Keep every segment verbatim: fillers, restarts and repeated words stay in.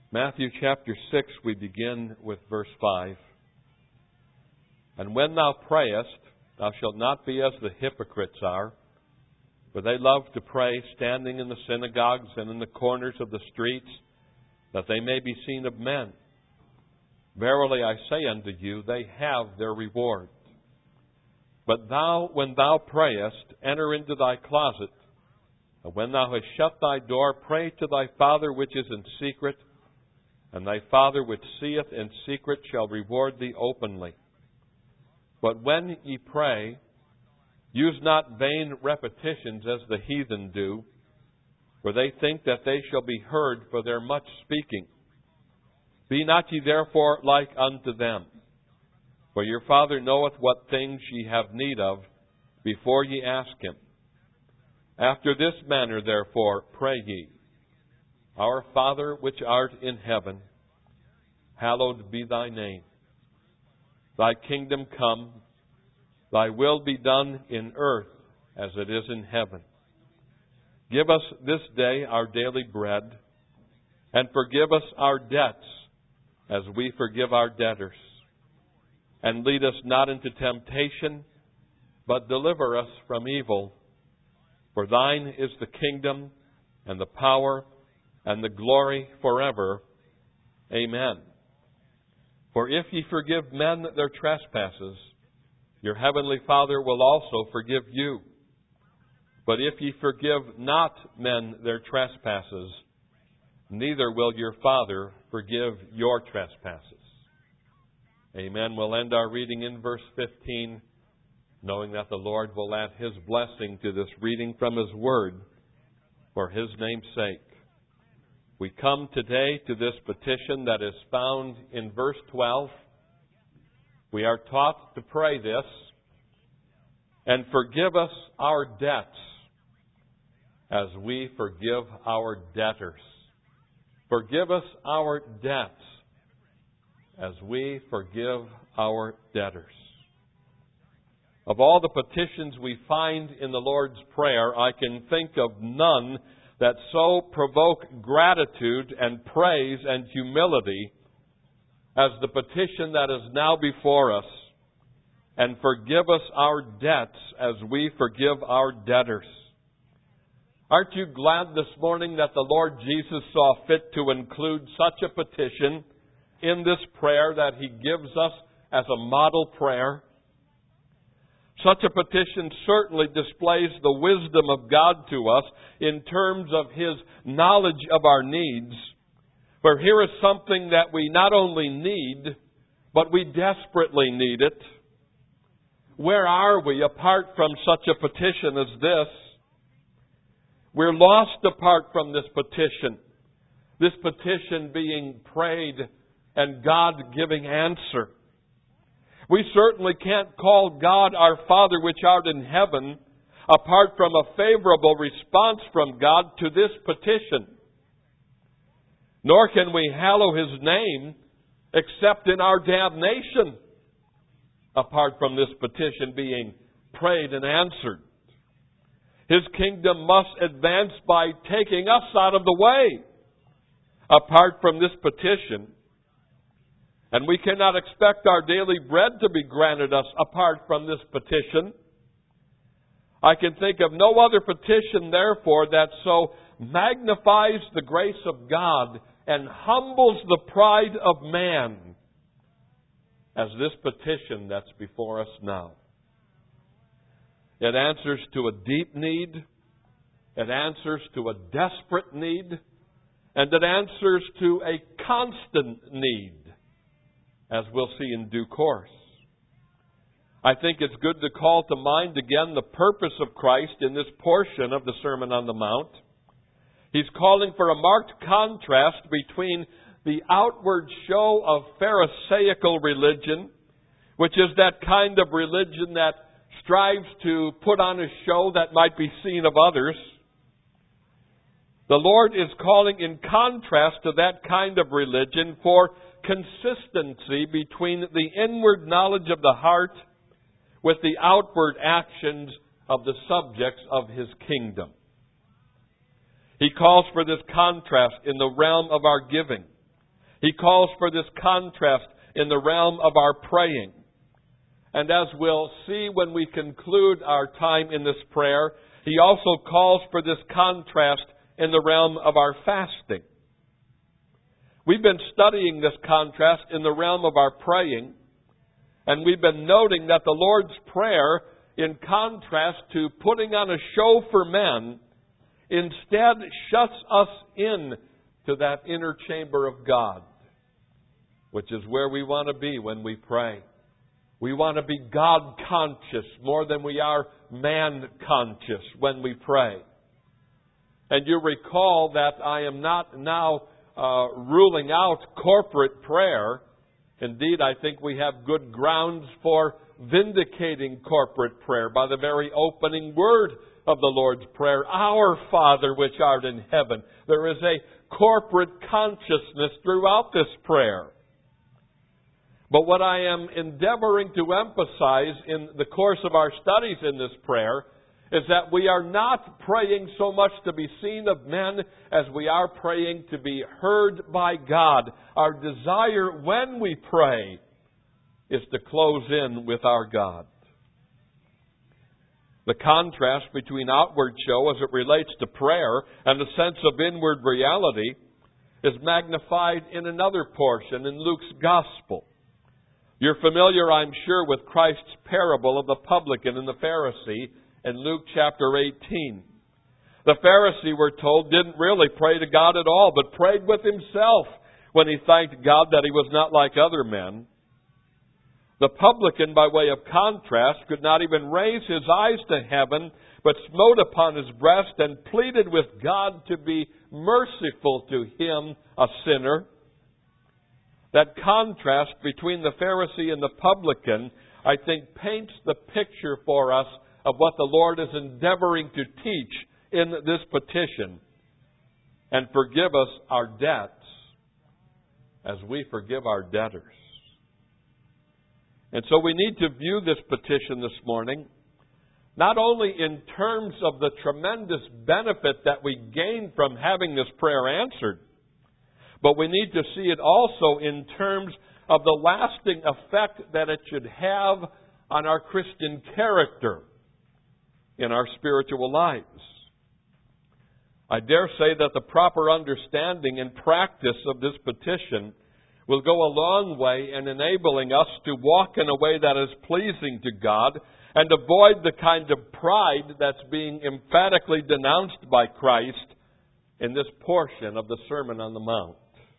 Matthew chapter six, we begin with verse five. And when thou prayest, thou shalt not be as the hypocrites are, for they love to pray, standing in the synagogues and in the corners of the streets, that they may be seen of men. Verily I say unto you, they have their reward. But thou, when thou prayest, enter into thy closet, and when thou hast shut thy door, pray to thy Father which is in secret, and thy Father which seeth in secret shall reward thee openly. But when ye pray, use not vain repetitions as the heathen do, for they think that they shall be heard for their much speaking. Be not ye therefore like unto them, for your Father knoweth what things ye have need of before ye ask Him. After this manner therefore pray ye, Our Father which art in heaven, hallowed be thy name. Thy kingdom come, thy will be done in earth as it is in heaven. Give us this day our daily bread, and forgive us our debts as we forgive our debtors. And lead us not into temptation, but deliver us from evil. For thine is the kingdom, and the power, and the glory forever. Amen. For if ye forgive men their trespasses, your heavenly Father will also forgive you. But if ye forgive not men their trespasses, neither will your Father forgive your trespasses. Amen. We'll end our reading in verse fifteen, knowing that the Lord will add His blessing to this reading from His Word for His name's sake. We come today to this petition that is found in verse twelve. We are taught to pray this, and forgive us our debts as we forgive our debtors. Forgive us our debts as we forgive our debtors. Of all the petitions we find in the Lord's Prayer, I can think of none that so provoke gratitude and praise and humility as the petition that is now before us. And forgive us our debts as we forgive our debtors. Aren't you glad this morning that the Lord Jesus saw fit to include such a petition in this prayer that He gives us as a model prayer? Such a petition certainly displays the wisdom of God to us in terms of His knowledge of our needs. For here is something that we not only need, but we desperately need it. Where are we apart from such a petition as this? We're lost apart from this petition. This petition being prayed and God giving answer. We certainly can't call God our Father which art in heaven apart from a favorable response from God to this petition. Nor can we hallow His name except in our damnation apart from this petition being prayed and answered. His kingdom must advance by taking us out of the way apart from this petition. And we cannot expect our daily bread to be granted us apart from this petition. I can think of no other petition, therefore, that so magnifies the grace of God and humbles the pride of man as this petition that's before us now. It answers to a deep need. It answers to a desperate need. And it answers to a constant need, as we'll see in due course. I think it's good to call to mind again the purpose of Christ in this portion of the Sermon on the Mount. He's calling for a marked contrast between the outward show of Pharisaical religion, which is that kind of religion that strives to put on a show that might be seen of others. The Lord is calling in contrast to that kind of religion for consistency between the inward knowledge of the heart with the outward actions of the subjects of His kingdom. He calls for this contrast in the realm of our giving. He calls for this contrast in the realm of our praying. And as we'll see when we conclude our time in this prayer, He also calls for this contrast in the realm of our fasting. We've been studying this contrast in the realm of our praying, and we've been noting that the Lord's Prayer, in contrast to putting on a show for men, instead shuts us in to that inner chamber of God, which is where we want to be when we pray. We want to be God-conscious more than we are man-conscious when we pray. And you recall that I am not now uh, ruling out corporate prayer. Indeed, I think we have good grounds for vindicating corporate prayer by the very opening word of the Lord's Prayer, Our Father which art in heaven. There is a corporate consciousness throughout this prayer. But what I am endeavoring to emphasize in the course of our studies in this prayer is that we are not praying so much to be seen of men as we are praying to be heard by God. Our desire when we pray is to close in with our God. The contrast between outward show as it relates to prayer and the sense of inward reality is magnified in another portion in Luke's Gospel. You're familiar, I'm sure, with Christ's parable of the publican and the Pharisee in Luke chapter eighteen. The Pharisee, we're told, didn't really pray to God at all, but prayed with himself when he thanked God that he was not like other men. The publican, by way of contrast, could not even raise his eyes to heaven, but smote upon his breast and pleaded with God to be merciful to him, a sinner. That contrast between the Pharisee and the publican, I think, paints the picture for us of what the Lord is endeavoring to teach in this petition. And forgive us our debts as we forgive our debtors. And so we need to view this petition this morning not only in terms of the tremendous benefit that we gain from having this prayer answered, but we need to see it also in terms of the lasting effect that it should have on our Christian character in our spiritual lives. I dare say that the proper understanding and practice of this petition will go a long way in enabling us to walk in a way that is pleasing to God and avoid the kind of pride that's being emphatically denounced by Christ in this portion of the Sermon on the Mount.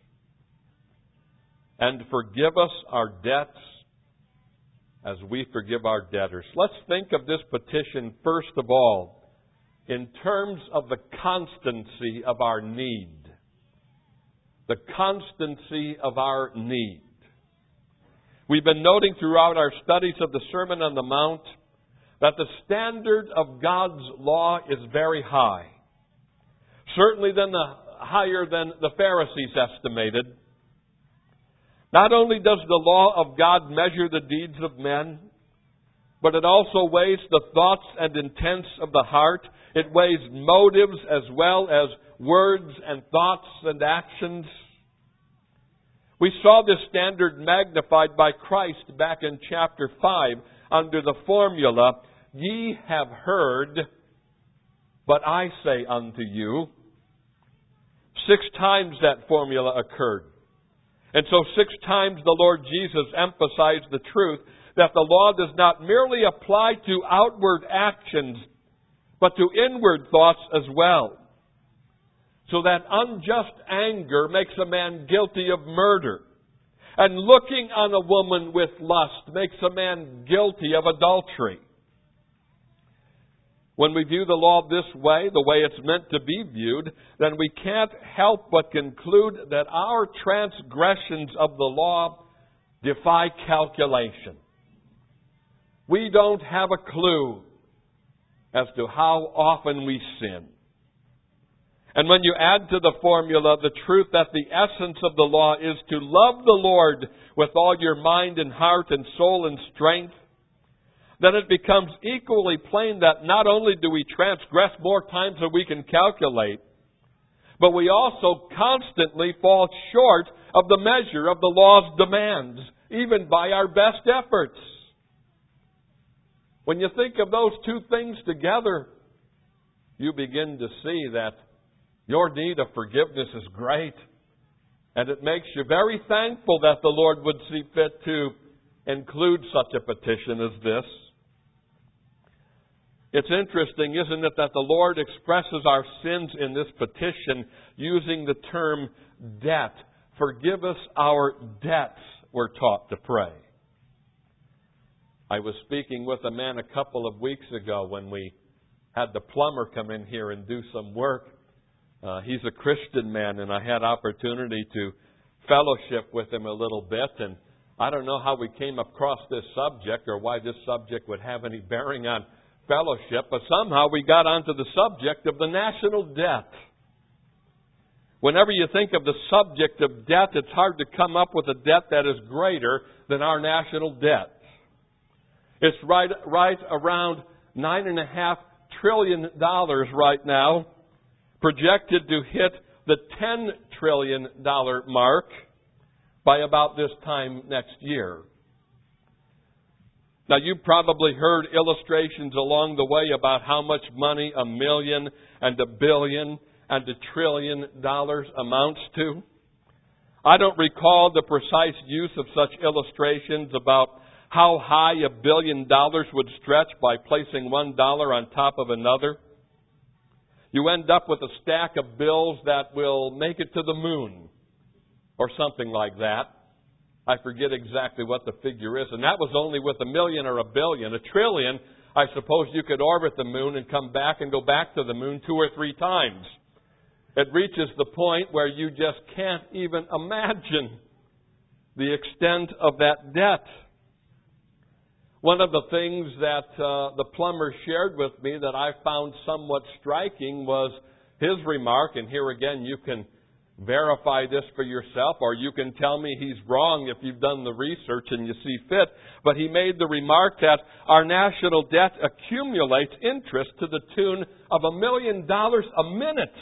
And forgive us our debts as we forgive our debtors. Let's think of this petition, first of all, in terms of the constancy of our need. The constancy of our need. We've been noting throughout our studies of the Sermon on the Mount that the standard of God's law is very high. Certainly than the, higher than the Pharisees estimated. Not only does the law of God measure the deeds of men, but it also weighs the thoughts and intents of the heart. It weighs motives as well as words and thoughts and actions. We saw this standard magnified by Christ back in chapter five under the formula, Ye have heard, but I say unto you. Six times that formula occurred. And so six times the Lord Jesus emphasized the truth that the law does not merely apply to outward actions, but to inward thoughts as well. So that unjust anger makes a man guilty of murder. And looking on a woman with lust makes a man guilty of adultery. When we view the law this way, the way it's meant to be viewed, then we can't help but conclude that our transgressions of the law defy calculation. We don't have a clue as to how often we sin. And when you add to the formula the truth that the essence of the law is to love the Lord with all your mind and heart and soul and strength, then it becomes equally plain that not only do we transgress more times than we can calculate, but we also constantly fall short of the measure of the law's demands, even by our best efforts. When you think of those two things together, you begin to see that your need of forgiveness is great. And it makes you very thankful that the Lord would see fit to include such a petition as this. It's interesting, isn't it, that the Lord expresses our sins in this petition using the term debt. Forgive us our debts, we're taught to pray. I was speaking with a man a couple of weeks ago when we had the plumber come in here and do some work. Uh, he's a Christian man, and I had opportunity to fellowship with him a little bit. And I don't know how we came across this subject or why this subject would have any bearing on fellowship, but somehow we got onto the subject of the national debt. Whenever you think of the subject of debt, it's hard to come up with a debt that is greater than our national debt. It's right, right around nine and a half trillion dollars right now, projected to hit the ten trillion dollars mark by about this time next year. Now, you've probably heard illustrations along the way about how much money a million and a billion and a trillion dollars amounts to. I don't recall the precise use of such illustrations about how high a billion dollars would stretch by placing one dollar on top of another. You end up with a stack of bills that will make it to the moon or something like that. I forget exactly what the figure is, and that was only with a million or a billion. A trillion, I suppose you could orbit the moon and come back and go back to the moon two or three times. It reaches the point where you just can't even imagine the extent of that debt. One of the things that uh, the plumber shared with me that I found somewhat striking was his remark, and here again you can verify this for yourself, or you can tell me he's wrong if you've done the research and you see fit, but he made the remark that our national debt accumulates interest to the tune of a million dollars a minute.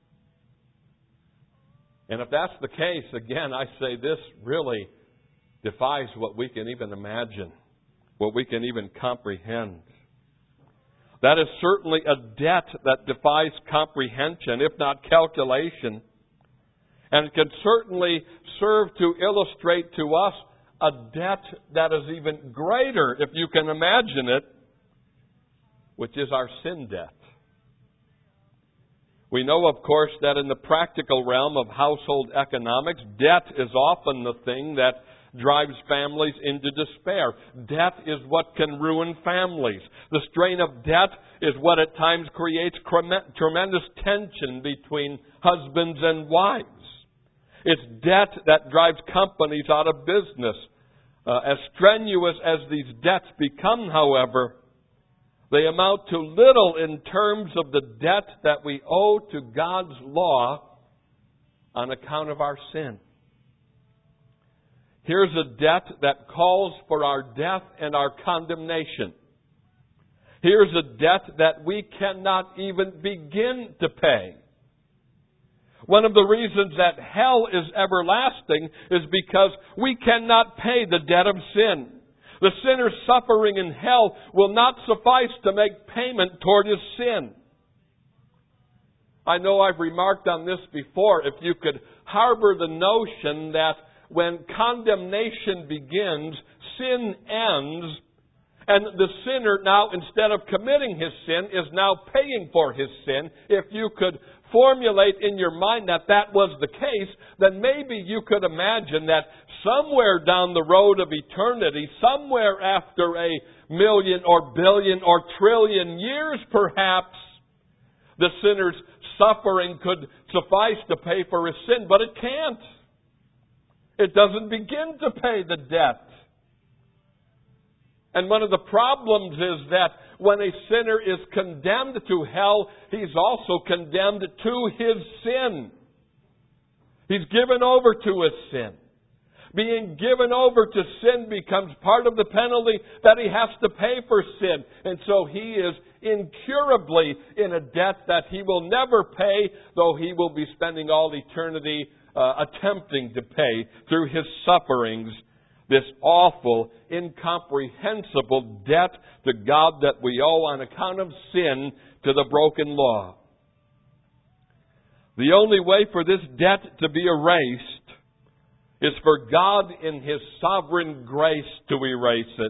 And if that's the case, again, I say this really defies what we can even imagine, what we can even comprehend. That is certainly a debt that defies comprehension, if not calculation. And it can certainly serve to illustrate to us a debt that is even greater, if you can imagine it, which is our sin debt. We know, of course, that in the practical realm of household economics, debt is often the thing that drives families into despair. Debt is what can ruin families. The strain of debt is what at times creates tremendous tension between husbands and wives. It's debt that drives companies out of business. Uh, as strenuous as these debts become, however, they amount to little in terms of the debt that we owe to God's law on account of our sin. Here's a debt that calls for our death and our condemnation. Here's a debt that we cannot even begin to pay. One of the reasons that hell is everlasting is because we cannot pay the debt of sin. The sinner's suffering in hell will not suffice to make payment toward his sin. I know I've remarked on this before. If you could harbor the notion that when condemnation begins, sin ends, and the sinner now, instead of committing his sin, is now paying for his sin, if you could formulate in your mind that that was the case, then maybe you could imagine that somewhere down the road of eternity, somewhere after a million or billion or trillion years perhaps, the sinner's suffering could suffice to pay for his sin, but it can't. It doesn't begin to pay the debt. And one of the problems is that when a sinner is condemned to hell, he's also condemned to his sin. He's given over to his sin. Being given over to sin becomes part of the penalty that he has to pay for sin. And so he is incurably in a debt that he will never pay, though he will be spending all eternity uh, attempting to pay through his sufferings. This awful, incomprehensible debt to God that we owe on account of sin to the broken law. The only way for this debt to be erased is for God in His sovereign grace to erase it.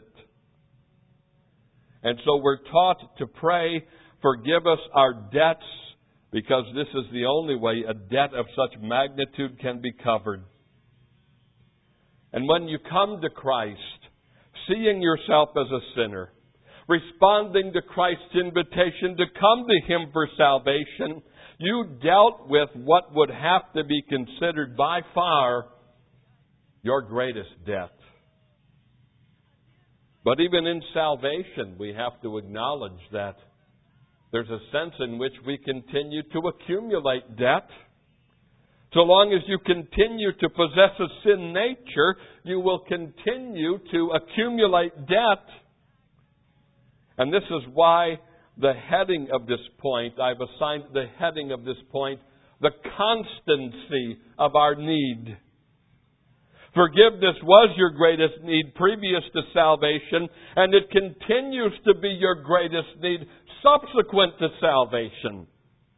And so we're taught to pray, forgive us our debts, because this is the only way a debt of such magnitude can be covered. And when you come to Christ, seeing yourself as a sinner, responding to Christ's invitation to come to Him for salvation, you dealt with what would have to be considered by far your greatest debt. But even in salvation, we have to acknowledge that there's a sense in which we continue to accumulate debt. So long as you continue to possess a sin nature, you will continue to accumulate debt. And this is why the heading of this point, I've assigned the heading of this point, the constancy of our need. Forgiveness was your greatest need previous to salvation, and it continues to be your greatest need subsequent to salvation.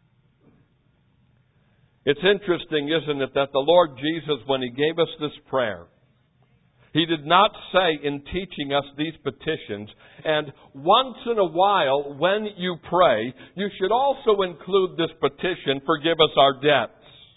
It's interesting, isn't it, that the Lord Jesus, when He gave us this prayer, He did not say in teaching us these petitions, and once in a while, when you pray, you should also include this petition, forgive us our debts.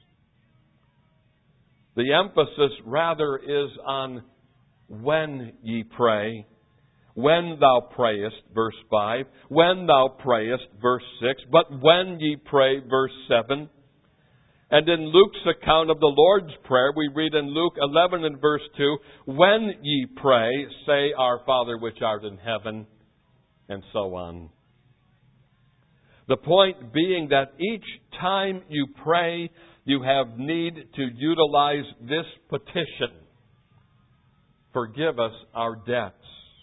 The emphasis rather is on when ye pray. When thou prayest, verse five. When thou prayest, verse six. But when ye pray, verse seven. And in Luke's account of the Lord's Prayer, we read in Luke eleven and verse two, when ye pray, say, Our Father which art in heaven, and so on. The point being that each time you pray, you have need to utilize this petition. Forgive us our debts.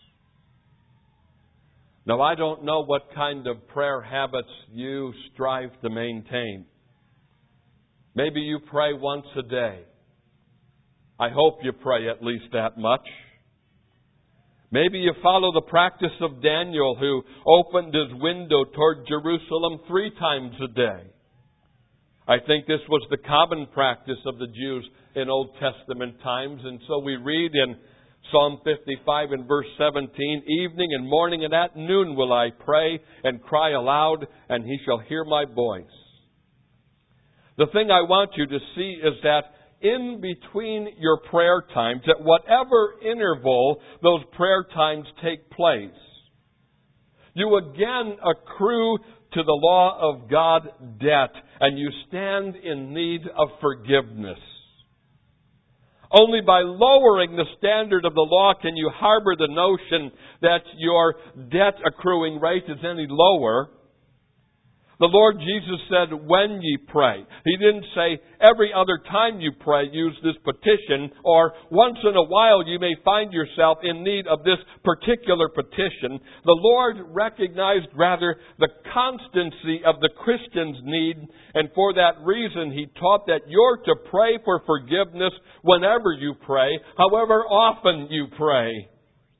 Now, I don't know what kind of prayer habits you strive to maintain. Maybe you pray once a day. I hope you pray at least that much. Maybe you follow the practice of Daniel, who opened his window toward Jerusalem three times a day. I think this was the common practice of the Jews in Old Testament times, and so we read in Psalm fifty-five and verse seventeen, evening and morning and at noon will I pray and cry aloud, and He shall hear my voice. The thing I want you to see is that in between your prayer times, at whatever interval those prayer times take place, you again accrue to the law of God debt, and you stand in need of forgiveness. Only by lowering the standard of the law can you harbor the notion that your debt accruing rate is any lower. The Lord Jesus said, when ye pray. He didn't say, every other time you pray, use this petition, or once in a while you may find yourself in need of this particular petition. The Lord recognized rather the constancy of the Christian's need, and for that reason He taught that you're to pray for forgiveness whenever you pray, however often you pray.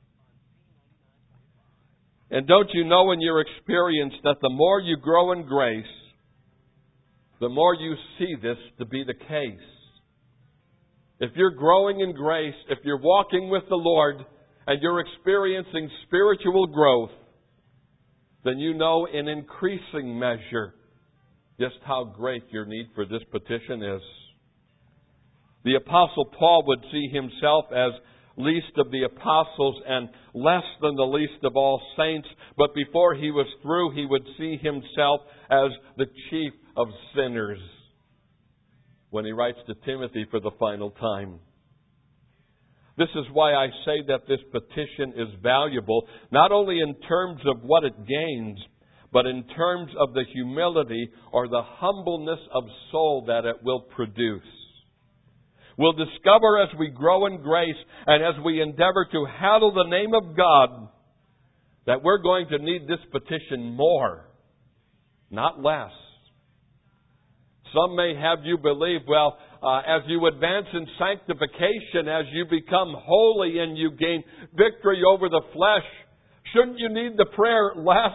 And don't you know in your experience that the more you grow in grace, the more you see this to be the case. If you're growing in grace, if you're walking with the Lord, and you're experiencing spiritual growth, then you know in increasing measure just how great your need for this petition is. The Apostle Paul would see himself as least of the apostles and less than the least of all saints, but before he was through, he would see himself as the chief of sinners when he writes to Timothy for the final time. This is why I say that this petition is valuable, not only in terms of what it gains, but in terms of the humility or the humbleness of soul that it will produce. We'll discover as we grow in grace and as we endeavor to handle the name of God that we're going to need this petition more, not less. Some may have you believe, well, uh, as you advance in sanctification, as you become holy and you gain victory over the flesh, shouldn't you need the prayer less?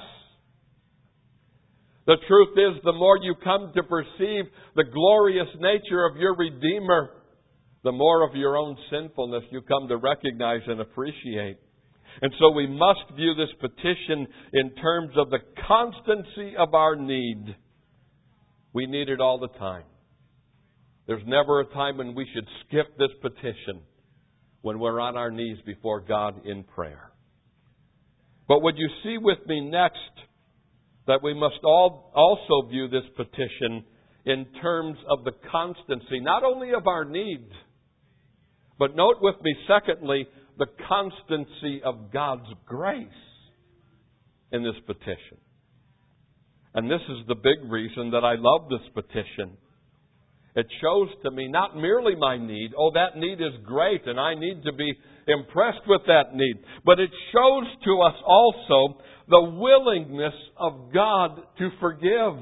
The truth is, the more you come to perceive the glorious nature of your Redeemer, the more of your own sinfulness you come to recognize and appreciate. And so we must view this petition in terms of the constancy of our need. We need it all the time. There's never a time when we should skip this petition when we're on our knees before God in prayer. But would you see with me next that we must all also view this petition in terms of the constancy, not only of our need, but note with me, secondly, the constancy of God's grace in this petition. And this is the big reason that I love this petition. It shows to me not merely my need. Oh, that need is great, and I need to be impressed with that need. But it shows to us also the willingness of God to forgive.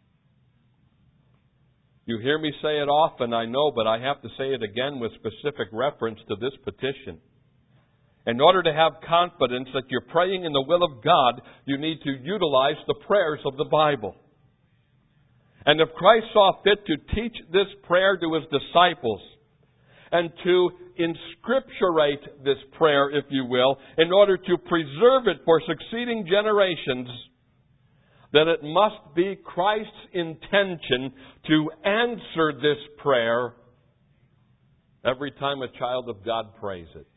You hear me say it often, I know, but I have to say it again with specific reference to this petition. In order to have confidence that you're praying in the will of God, you need to utilize the prayers of the Bible. And if Christ saw fit to teach this prayer to His disciples and to inscripturate this prayer, if you will, in order to preserve it for succeeding generations, then it must be Christ's intention to answer this prayer every time a child of God prays it.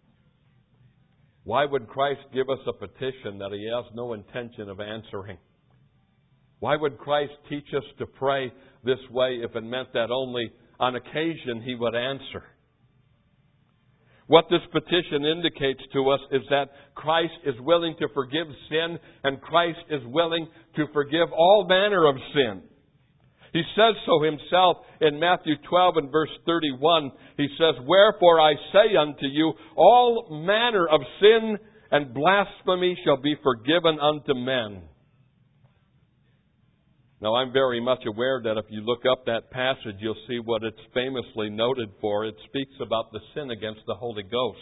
Why would Christ give us a petition that He has no intention of answering? Why would Christ teach us to pray this way if it meant that only on occasion He would answer? What this petition indicates to us is that Christ is willing to forgive sin, and Christ is willing to forgive all manner of sin. He says so Himself in Matthew twelve and verse thirty-one. He says, "Wherefore I say unto you, all manner of sin and blasphemy shall be forgiven unto men." Now, I'm very much aware that if you look up that passage, you'll see what it's famously noted for. It speaks about the sin against the Holy Ghost.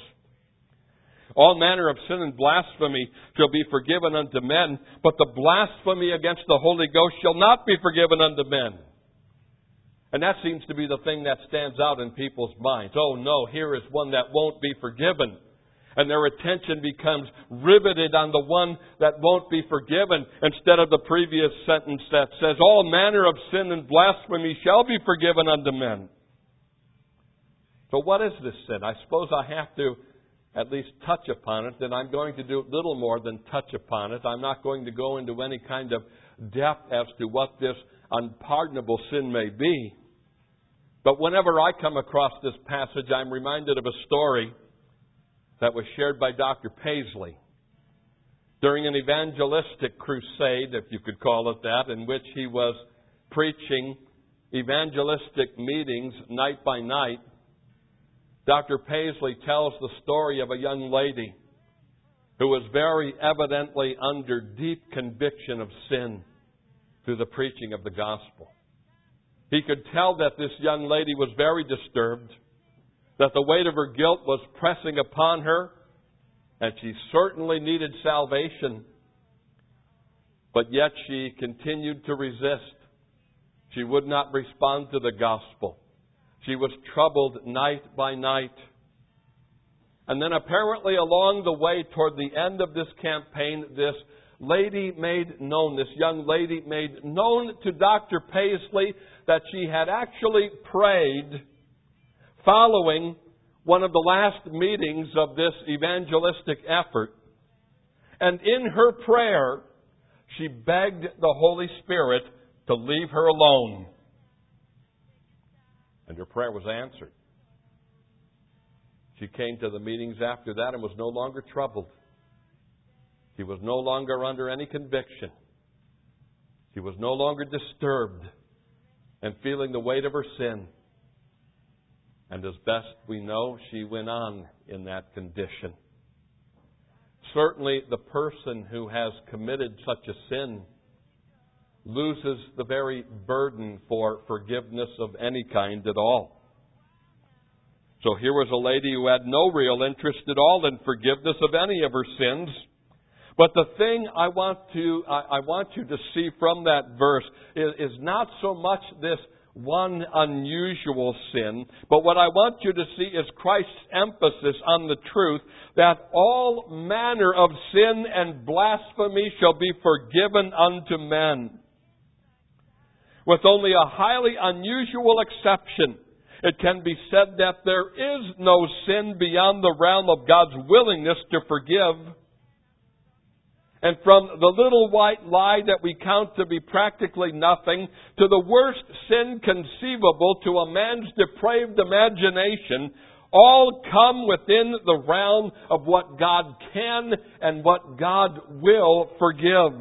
All manner of sin and blasphemy shall be forgiven unto men, but the blasphemy against the Holy Ghost shall not be forgiven unto men. And that seems to be the thing that stands out in people's minds. Oh no, here is one that won't be forgiven. And their attention becomes riveted on the one that won't be forgiven instead of the previous sentence that says, all manner of sin and blasphemy shall be forgiven unto men. So what is this sin? I suppose I have to at least touch upon it, then I'm going to do little more than touch upon it. I'm not going to go into any kind of depth as to what this unpardonable sin may be. But whenever I come across this passage, I'm reminded of a story that was shared by Doctor Paisley during an evangelistic crusade, if you could call it that, in which he was preaching evangelistic meetings night by night. Doctor Paisley tells the story of a young lady who was very evidently under deep conviction of sin through the preaching of the gospel. He could tell that this young lady was very disturbed, that the weight of her guilt was pressing upon her, and she certainly needed salvation. But yet she continued to resist. She would not respond to the gospel. She was troubled night by night. And then apparently along the way toward the end of this campaign, this lady made known, this young lady made known to Doctor Paisley that she had actually prayed following one of the last meetings of this evangelistic effort. And in her prayer, she begged the Holy Spirit to leave her alone. And her prayer was answered. She came to the meetings after that and was no longer troubled. She was no longer under any conviction. She was no longer disturbed and feeling the weight of her sin. And as best we know, she went on in that condition. Certainly, the person who has committed such a sin loses the very burden for forgiveness of any kind at all. So here was a lady who had no real interest at all in forgiveness of any of her sins. But the thing I want to I, I want you to see from that verse is, is not so much this one unusual sin, but what I want you to see is Christ's emphasis on the truth that all manner of sin and blasphemy shall be forgiven unto men. With only a highly unusual exception, it can be said that there is no sin beyond the realm of God's willingness to forgive. And from the little white lie that we count to be practically nothing to the worst sin conceivable to a man's depraved imagination, all come within the realm of what God can and what God will forgive.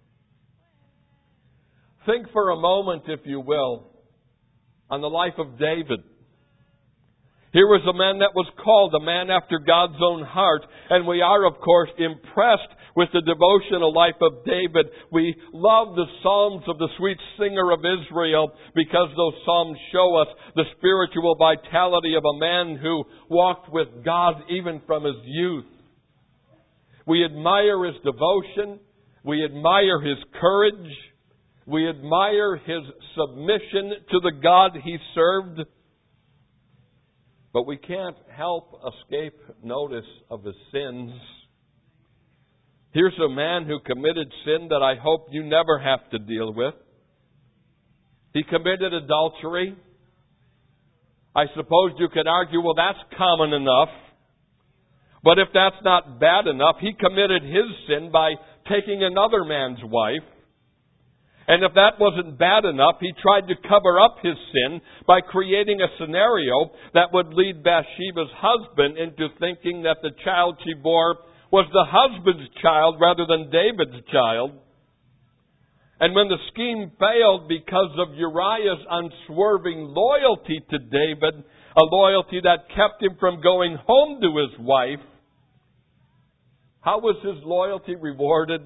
Think for a moment, if you will, on the life of David. Here was a man that was called a man after God's own heart, and we are, of course, impressed with the devotional life of David. We love the Psalms of the sweet singer of Israel because those Psalms show us the spiritual vitality of a man who walked with God even from his youth. We admire his devotion. We admire his courage. We admire his submission to the God he served. But we can't help escape notice of his sins. Here's a man who committed sin that I hope you never have to deal with. He committed adultery. I suppose you could argue, well, that's common enough. But if that's not bad enough, he committed his sin by taking another man's wife. And if that wasn't bad enough, he tried to cover up his sin by creating a scenario that would lead Bathsheba's husband into thinking that the child she bore was the husband's child rather than David's child. And when the scheme failed because of Uriah's unswerving loyalty to David, a loyalty that kept him from going home to his wife, how was his loyalty rewarded?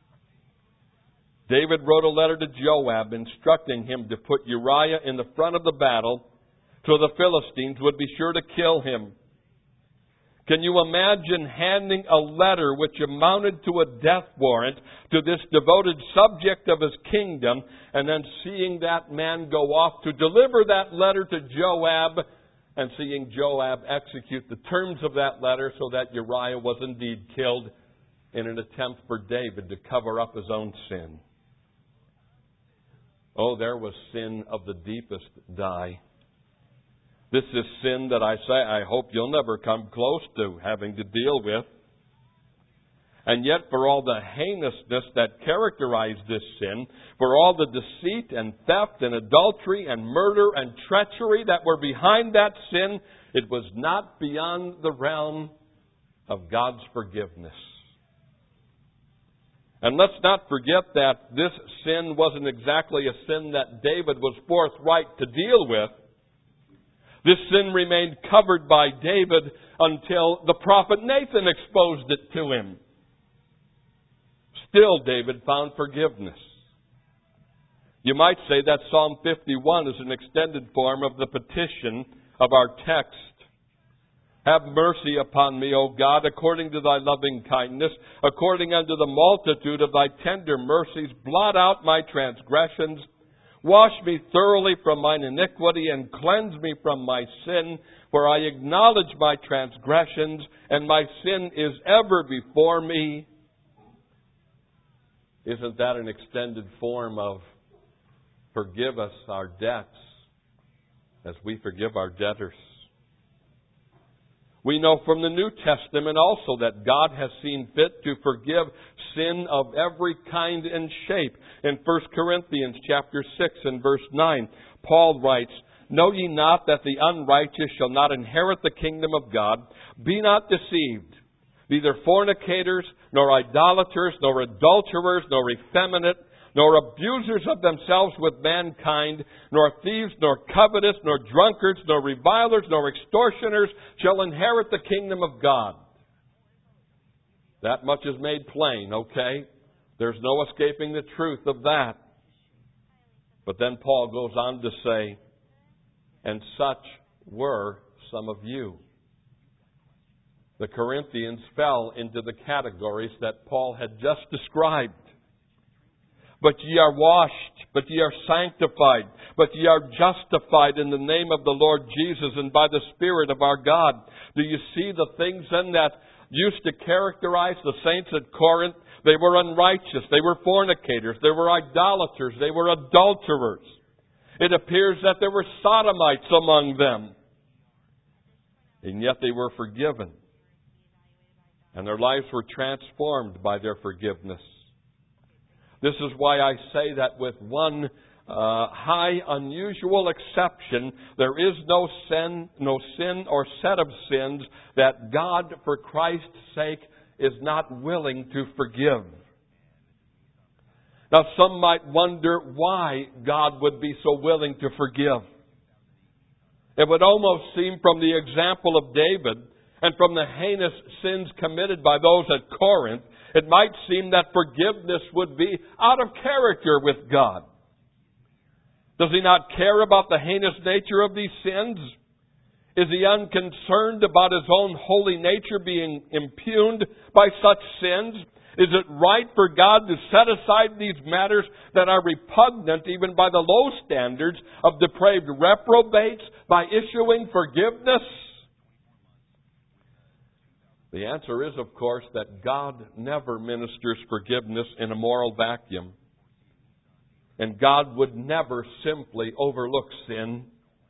David wrote a letter to Joab instructing him to put Uriah in the front of the battle so the Philistines would be sure to kill him. Can you imagine handing a letter which amounted to a death warrant to this devoted subject of his kingdom and then seeing that man go off to deliver that letter to Joab and seeing Joab execute the terms of that letter so that Uriah was indeed killed in an attempt for David to cover up his own sin? Oh, there was sin of the deepest dye. This is sin that I say I hope you'll never come close to having to deal with. And yet, for all the heinousness that characterized this sin, for all the deceit and theft and adultery and murder and treachery that were behind that sin, it was not beyond the realm of God's forgiveness. And let's not forget that this sin wasn't exactly a sin that David was forthright to deal with. This sin remained covered by David until the prophet Nathan exposed it to him. Still, David found forgiveness. You might say that Psalm fifty-one is an extended form of the petition of our text. Have mercy upon me, O God, according to thy loving kindness, according unto the multitude of thy tender mercies. Blot out my transgressions. Wash me thoroughly from mine iniquity, and cleanse me from my sin. For I acknowledge my transgressions, and my sin is ever before me. Isn't that an extended form of forgive us our debts as we forgive our debtors? We know from the New Testament also that God has seen fit to forgive sin of every kind and shape. In First Corinthians chapter six and verse nine, Paul writes, Know ye not that the unrighteous shall not inherit the kingdom of God? Be not deceived. Neither fornicators, nor idolaters, nor adulterers, nor effeminate, nor abusers of themselves with mankind, nor thieves, nor covetous, nor drunkards, nor revilers, nor extortioners shall inherit the kingdom of God. That much is made plain, okay? There's no escaping the truth of that. But then Paul goes on to say, and such were some of you. The Corinthians fell into the categories that Paul had just described. But ye are washed, but ye are sanctified, but ye are justified in the name of the Lord Jesus and by the Spirit of our God. Do you see the things then that used to characterize the saints at Corinth? They were unrighteous, they were fornicators, they were idolaters, they were adulterers. It appears that there were sodomites among them. And yet they were forgiven. And their lives were transformed by their forgiveness. This is why I say that with one uh, high, unusual exception, there is no sin, no sin or set of sins that God, for Christ's sake, is not willing to forgive. Now, some might wonder why God would be so willing to forgive. It would almost seem from the example of David and from the heinous sins committed by those at Corinth, it might seem that forgiveness would be out of character with God. Does He not care about the heinous nature of these sins? Is He unconcerned about His own holy nature being impugned by such sins? Is it right for God to set aside these matters that are repugnant even by the low standards of depraved reprobates by issuing forgiveness? The answer is, of course, that God never ministers forgiveness in a moral vacuum. And God would never simply overlook sin.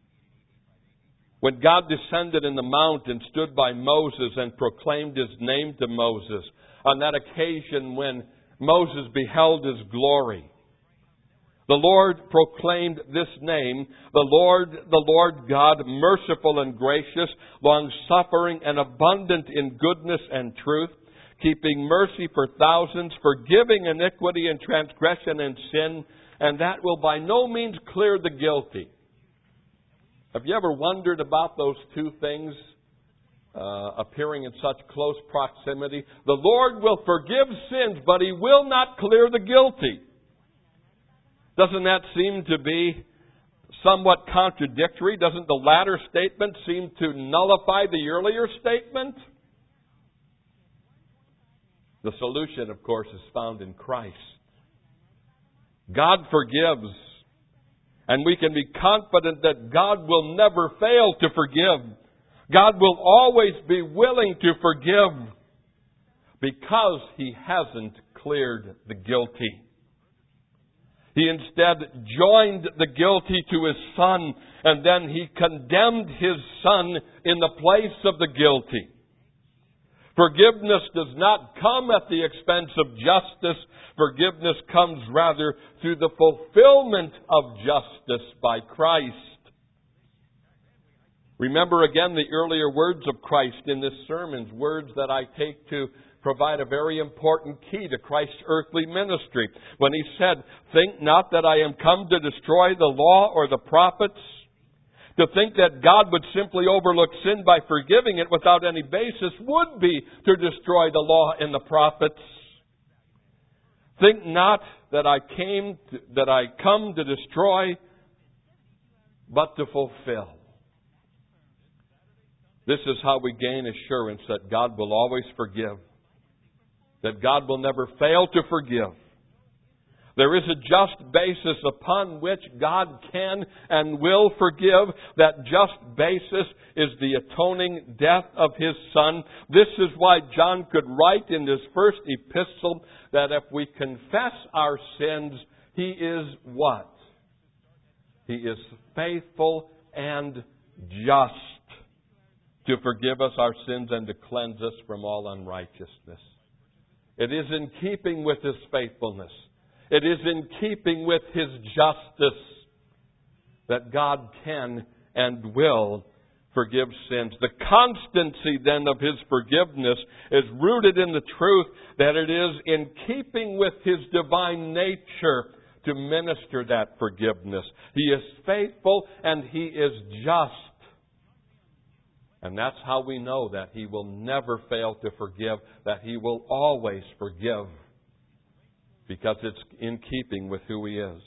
When God descended in the mount and stood by Moses and proclaimed His name to Moses, on that occasion when Moses beheld His glory, the Lord proclaimed this name, the Lord, the Lord God, merciful and gracious, long-suffering and abundant in goodness and truth, keeping mercy for thousands, forgiving iniquity and transgression and sin, and that will by no means clear the guilty. Have you ever wondered about those two things uh, appearing in such close proximity? The Lord will forgive sins, but He will not clear the guilty. Doesn't that seem to be somewhat contradictory? Doesn't the latter statement seem to nullify the earlier statement? The solution, of course, is found in Christ. God forgives, and we can be confident that God will never fail to forgive. God will always be willing to forgive because He hasn't cleared the guilty. He instead joined the guilty to His Son, and then He condemned His Son in the place of the guilty. Forgiveness does not come at the expense of justice. Forgiveness comes rather through the fulfillment of justice by Christ. Remember again the earlier words of Christ in this sermon, words that I take to provide a very important key to Christ's earthly ministry. When He said, "Think not that I am come to destroy the law or the prophets." To think that God would simply overlook sin by forgiving it without any basis would be to destroy the law and the prophets. Think not that I came to, that I come to destroy, but to fulfill. This is how we gain assurance that God will always forgive, that God will never fail to forgive. There is a just basis upon which God can and will forgive. That just basis is the atoning death of His Son. This is why John could write in his first epistle that if we confess our sins, He is what? He is faithful and just to forgive us our sins and to cleanse us from all unrighteousness. It is in keeping with His faithfulness, it is in keeping with His justice that God can and will forgives sins. The constancy then of His forgiveness is rooted in the truth that it is in keeping with His divine nature to minister that forgiveness. He is faithful and He is just. And that's how we know that He will never fail to forgive, that He will always forgive, because it's in keeping with who He is.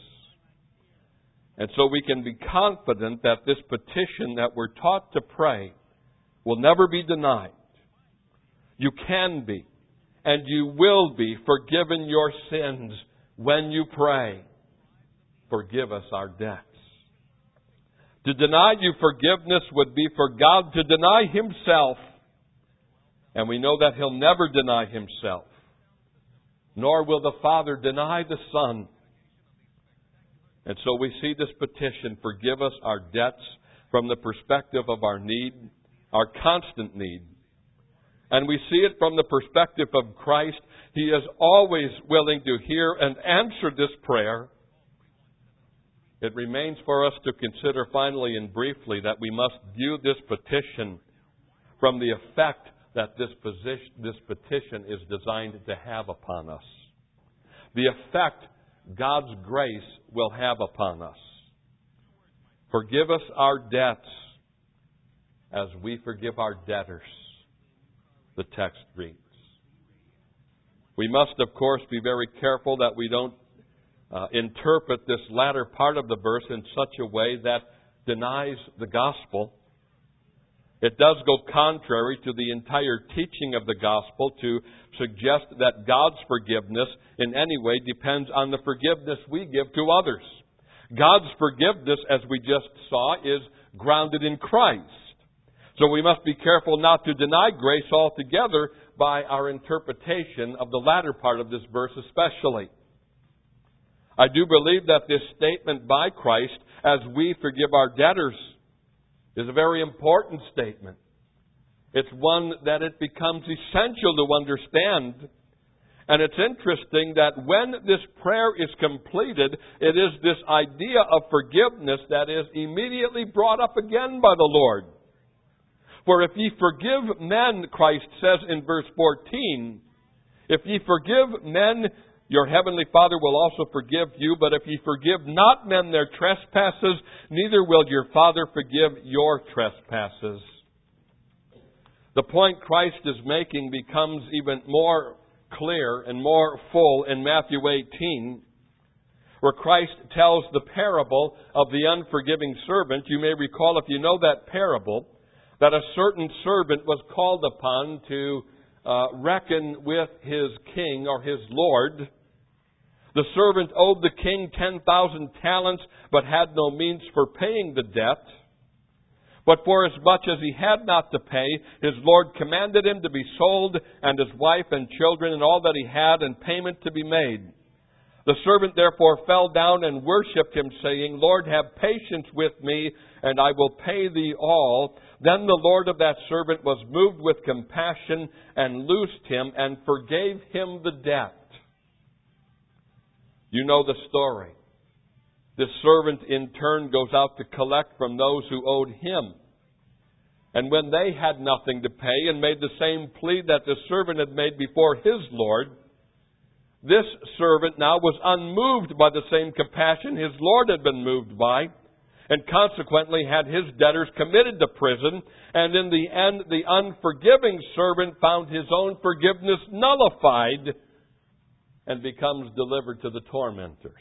And so we can be confident that this petition that we're taught to pray will never be denied. You can be, and you will be forgiven your sins when you pray. Forgive us our debts. To deny you forgiveness would be for God to deny Himself. And we know that He'll never deny Himself. Nor will the Father deny the Son. And so we see this petition, forgive us our debts, from the perspective of our need, our constant need. And we see it from the perspective of Christ. He is always willing to hear and answer this prayer. It remains for us to consider finally and briefly that we must view this petition from the effect that this, position, this petition is designed to have upon us. The effect God's grace will have upon us. Forgive us our debts as we forgive our debtors, the text reads. We must, of course, be very careful that we don't uh, interpret this latter part of the verse in such a way that denies the gospel. It does go contrary to the entire teaching of the gospel to suggest that God's forgiveness in any way depends on the forgiveness we give to others. God's forgiveness, as we just saw, is grounded in Christ. So we must be careful not to deny grace altogether by our interpretation of the latter part of this verse especially. I do believe that this statement by Christ, as we forgive our debtors, is a very important statement. It's one that it becomes essential to understand. And it's interesting that when this prayer is completed, it is this idea of forgiveness that is immediately brought up again by the Lord. For if ye forgive men, Christ says in verse fourteen, if ye forgive men, your heavenly Father will also forgive you. But if ye forgive not men their trespasses, neither will your Father forgive your trespasses. The point Christ is making becomes even more clear and more full in Matthew eighteen, where Christ tells the parable of the unforgiving servant. You may recall, if you know that parable, that a certain servant was called upon to uh, reckon with his king or his lord. The servant owed the king ten thousand talents, but had no means for paying the debt. But for as much as he had not to pay, his lord commanded him to be sold, and his wife and children and all that he had, and payment to be made. The servant therefore fell down and worshipped him, saying, Lord, have patience with me, and I will pay thee all. Then the lord of that servant was moved with compassion, and loosed him, and forgave him the debt. You know the story. This servant in turn goes out to collect from those who owed him. And when they had nothing to pay and made the same plea that the servant had made before his lord, this servant now was unmoved by the same compassion his lord had been moved by, and consequently had his debtors committed to prison. And in the end, the unforgiving servant found his own forgiveness nullified and becomes delivered to the tormentors.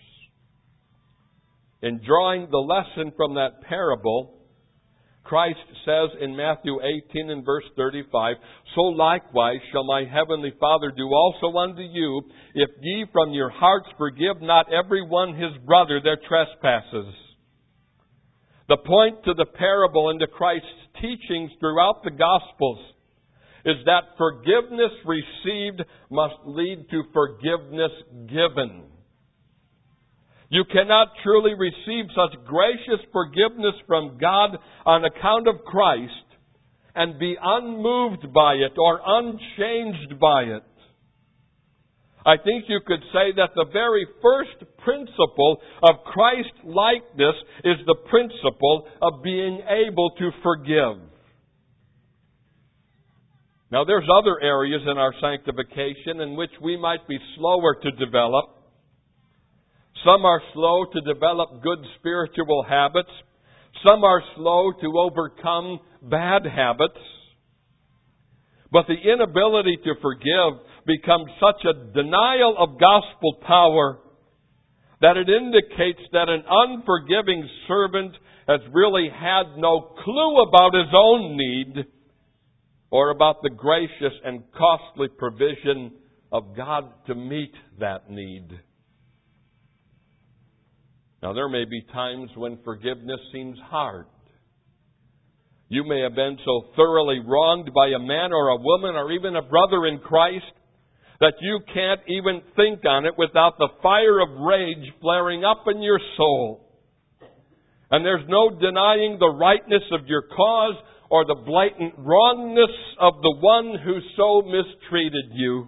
In drawing the lesson from that parable, Christ says in Matthew eighteen and verse thirty-five, So likewise shall my heavenly Father do also unto you, if ye from your hearts forgive not every one his brother their trespasses. The point to the parable and to Christ's teachings throughout the Gospels is that forgiveness received must lead to forgiveness given. You cannot truly receive such gracious forgiveness from God on account of Christ and be unmoved by it or unchanged by it. I think you could say that the very first principle of Christ-likeness is the principle of being able to forgive. Now, there's other areas in our sanctification in which we might be slower to develop. Some are slow to develop good spiritual habits. Some are slow to overcome bad habits. But the inability to forgive becomes such a denial of gospel power that it indicates that an unforgiving servant has really had no clue about his own need or about the gracious and costly provision of God to meet that need. Now, there may be times when forgiveness seems hard. You may have been so thoroughly wronged by a man or a woman or even a brother in Christ that you can't even think on it without the fire of rage flaring up in your soul. And there's no denying the rightness of your cause or the blatant wrongness of the one who so mistreated you.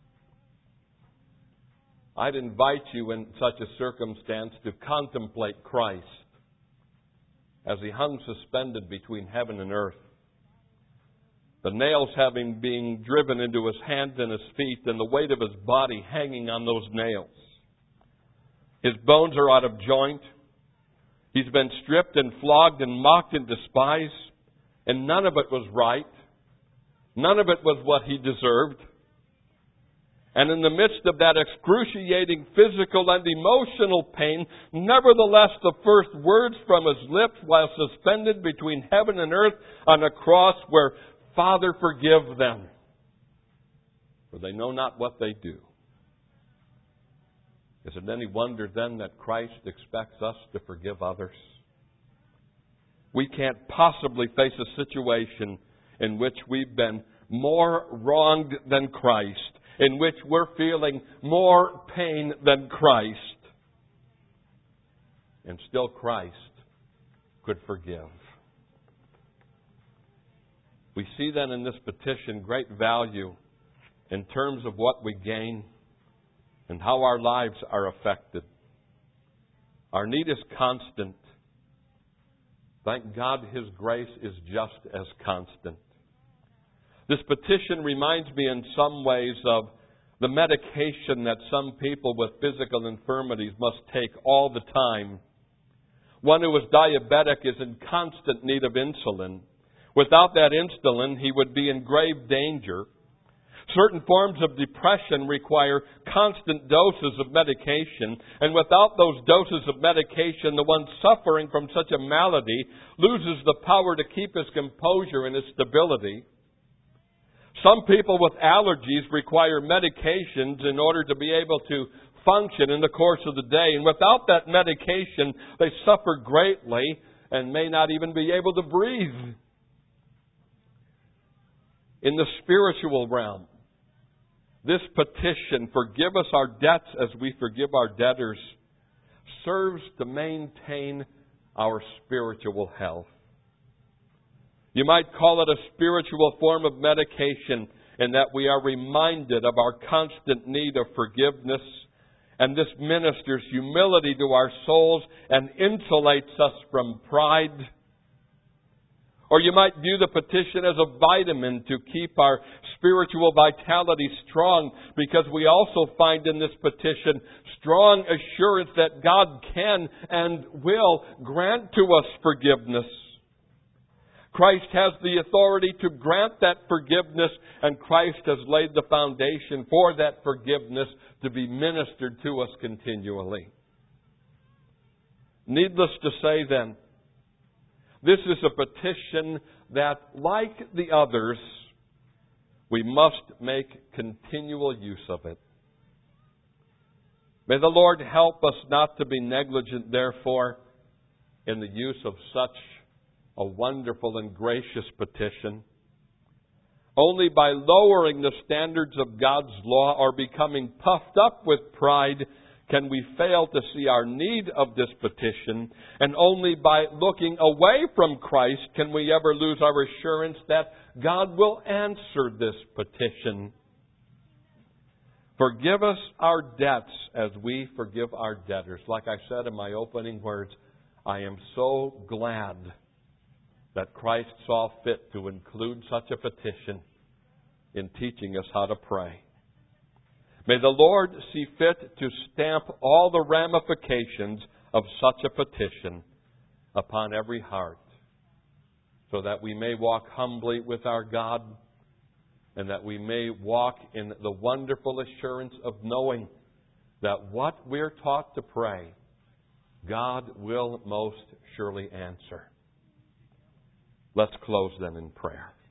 I'd invite you in such a circumstance to contemplate Christ as He hung suspended between heaven and earth. The nails having been driven into His hands and His feet, and the weight of His body hanging on those nails. His bones are out of joint. He's been stripped and flogged and mocked and despised, and none of it was right. None of it was what He deserved. And in the midst of that excruciating physical and emotional pain, nevertheless the first words from His lips while suspended between heaven and earth on a cross were, "Father, forgive them, for they know not what they do." Is it any wonder then that Christ expects us to forgive others? We can't possibly face a situation in which we've been more wronged than Christ, in which we're feeling more pain than Christ, and still Christ could forgive. We see then in this petition great value in terms of what we gain and how our lives are affected. Our need is constant. Thank God His grace is just as constant. This petition reminds me in some ways of the medication that some people with physical infirmities must take all the time. One who is diabetic is in constant need of insulin. Without that insulin, he would be in grave danger. Certain forms of depression require constant doses of medication, and without those doses of medication, the one suffering from such a malady loses the power to keep his composure and his stability. Some people with allergies require medications in order to be able to function in the course of the day, and without that medication, they suffer greatly and may not even be able to breathe. In the spiritual realm, this petition, "Forgive us our debts as we forgive our debtors," serves to maintain our spiritual health. You might call it a spiritual form of medication in that we are reminded of our constant need of forgiveness, and this ministers humility to our souls and insulates us from pride. Or you might view the petition as a vitamin to keep our spiritual vitality strong, because we also find in this petition strong assurance that God can and will grant to us forgiveness. Christ has the authority to grant that forgiveness, and Christ has laid the foundation for that forgiveness to be ministered to us continually. Needless to say then, this is a petition that, like the others, we must make continual use of it. May the Lord help us not to be negligent, therefore, in the use of such a wonderful and gracious petition. Only by lowering the standards of God's law or becoming puffed up with pride can we fail to see our need of this petition, and only by looking away from Christ can we ever lose our assurance that God will answer this petition. Forgive us our debts as we forgive our debtors. Like I said in my opening words, I am so glad that Christ saw fit to include such a petition. in teaching us how to pray. May the Lord see fit to stamp all the ramifications of such a petition upon every heart, so that we may walk humbly with our God, and that we may walk in the wonderful assurance of knowing that what we're taught to pray, God will most surely answer. Let's close then in prayer.